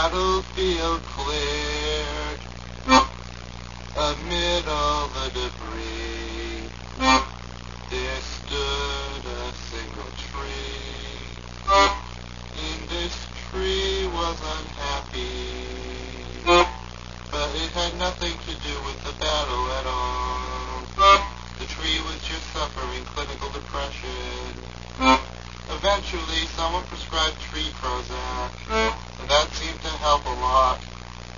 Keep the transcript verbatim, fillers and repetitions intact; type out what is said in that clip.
battlefield cleared, amid all the debris, there stood a single tree, and this tree was unhappy, but it had nothing to do with the battle at all. The tree was just suffering clinical depression. Eventually, someone prescribed tree Prozac, and that seemed to help a lot.